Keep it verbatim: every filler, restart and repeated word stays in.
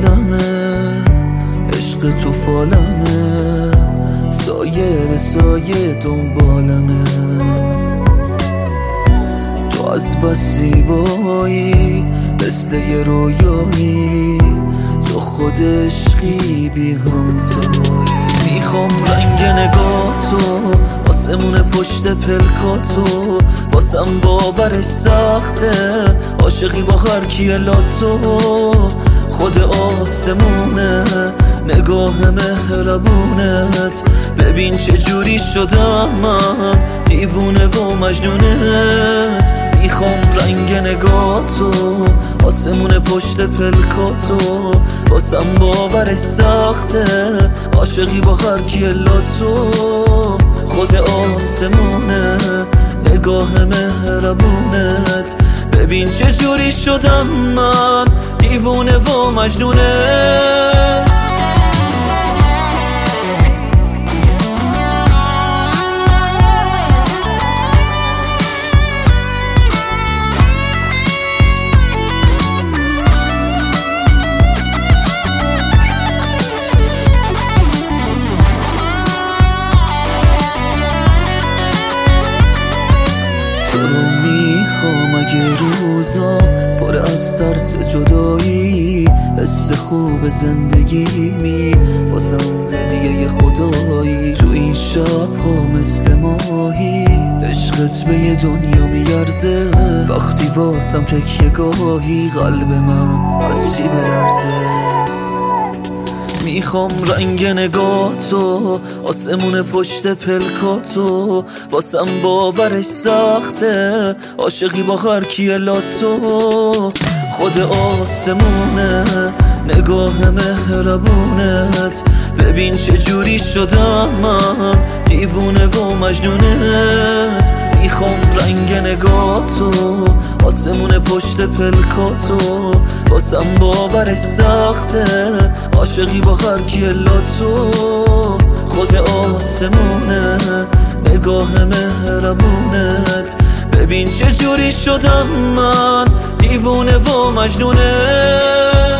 حالمه، عشق تو فالمه، سایه به سایه دنبالمه. تو از بس زیبایی مثل یه رویایی، تو خود عشقی بی همتایی. میخوام رنگ نگاه تو، آسمون پشت پلکاتو، واسم باورش سخته عاشقی با هر کیه لاتو. خود آسمونه نگاه مهربونت، ببین چه جوری شدم من دیوونه و مجنونت. میخوام رنگ نگاه تو، آسمون پشت پلکاتو، واسم باورش سخته عاشقی با هر کیه لاتو. خود آسمونه نگاه مهربونت، ببین چه جوری شدم من دیوونه و مجنونت. تو رو میخوام اگه روزا پر از ترس جدایی، حس خوب زندگیمی واسم هدیه خدایی. تو این شب ها مثل ماهی، عشقت به یه دنیا میارزه. وقتی واسم تکیه گاهی، قلب من از چی بلرزه. میخوام رنگ نگاه تو، آسمون پشت پلکاتو، واسم باورش سخته عاشقی با هر کیه لاتو. خود آسمونه نگاه مهربونت، ببین چه جوری شدم من دیوونه و مجنونت. میخوام رنگ نگاه تو، آسمون پشت پلکاتو، واسم باورش سخته عاشقی با هر کیه لاتو. خود آسمونه نگاه مهربونت، ببین چه جوری شدم من دیوونه و مجنونت.